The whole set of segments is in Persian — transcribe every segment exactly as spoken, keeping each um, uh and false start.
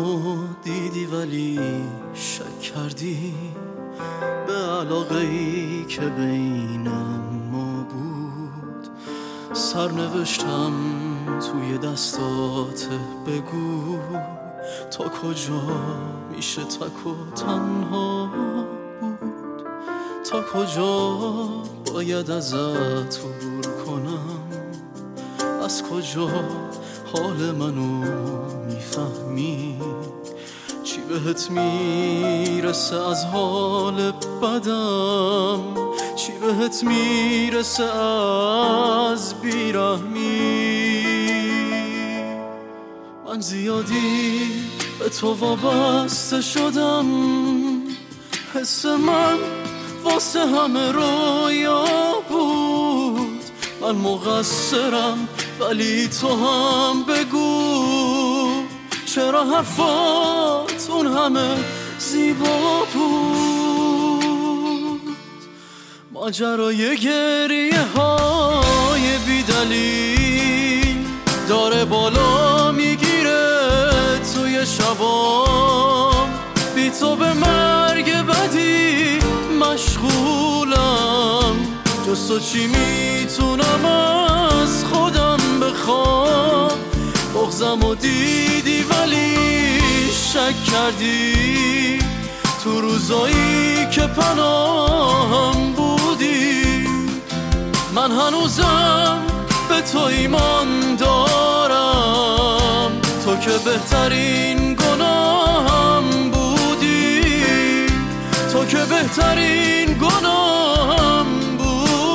منو دیدی ولی شک کردی به علاقه‌ای که بینم ما بود. سرنوشتم توی دستات، بگو تا کجا میشه تک و تنها بود، تا کجا باید ازت عبور کنم، از کجا حال منو میفهمی، چی بهت میرسه از حال بدم، چی بهت میرسه از بیرحمی. من زیادی به تو وابسته شدم، حس من واسه همه رویا بود. من مقصرم ولی تو هم بگو چرا حرفات اون همه زیبا بود. ماجرای گریه های بی دلیل داره بالا میگیره توی شبام، بی تو به مرگ بدی مشغولم، جز تو چی میتونم از خودم بخوام. بغضم و دیدی ولی شک کردی، تو روزایی که پناهم بودی. من هنوزم به تو ایمان دارم، تو که بهترین گناهم بودی، تو که بهترین گناهم بودی.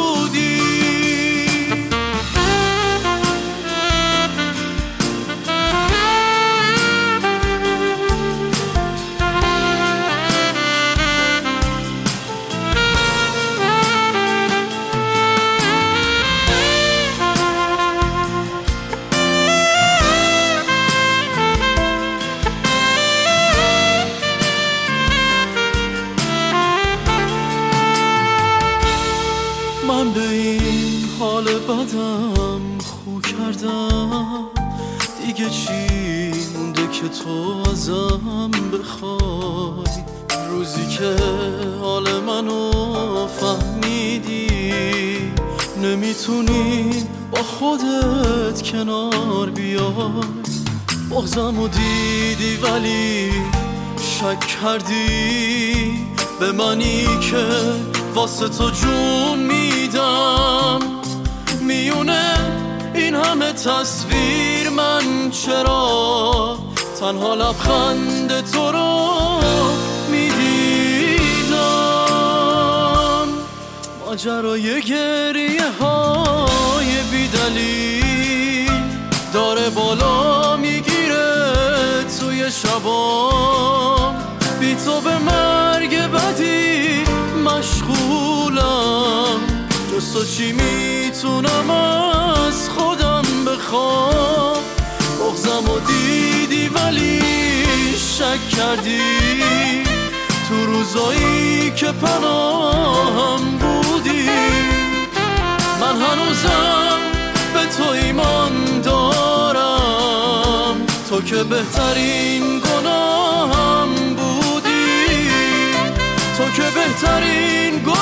من به این حال بدم خو کردم، دیگه چی مونده که تو ازم بخوای؟ روزی که حال منو فهمیدی، نمیتونی با خودت کنار بیای. بغضم و دیدی ولی شک کردی به منی که واسه تو جون میدم. میونه این همه تصویر من چرا تنها لبخند تو رو میدیدم. ماجرای گریه های بی دلیل داره بالا میگیره توی شبام، بی تو به مرگ بدی مشغولم، جز تو چی میتونم از خودم بخوام. بغضم و دیدی ولی شک کردی، تو روزایی که پناهم بودی. من هنوزم به تو ایمان دارم، تو که بهترین گناهم بودی، تو که بهترین گناهم